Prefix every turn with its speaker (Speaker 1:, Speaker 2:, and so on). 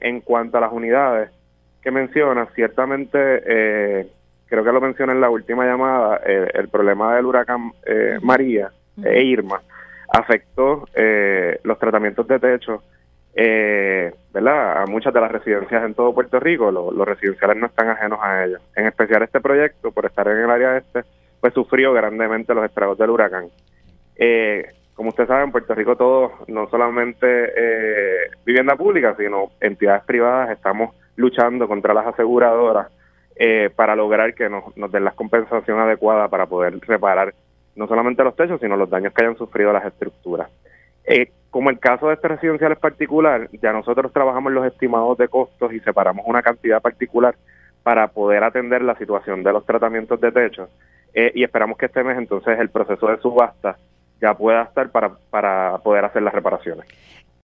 Speaker 1: En cuanto a las unidades que mencionas, ciertamente, creo que lo mencioné en la última llamada, el problema del huracán María e Irma afectó los tratamientos de techo, ¿verdad? A muchas de las residencias en todo Puerto Rico. Los residenciales no están ajenos a ellos. En especial este proyecto, por estar en el área pues sufrió grandemente los estragos del huracán. Como usted sabe, en Puerto Rico todos, no solamente vivienda pública, sino entidades privadas, estamos luchando contra las aseguradoras para lograr que nos den la compensación adecuada para poder reparar no solamente los techos, sino los daños que hayan sufrido las estructuras. Como el caso de este residencial es particular, ya nosotros trabajamos los estimados de costos y separamos una cantidad particular para poder atender la situación de los tratamientos de techo, y esperamos que este mes entonces el proceso de subasta ya pueda estar para poder hacer las reparaciones.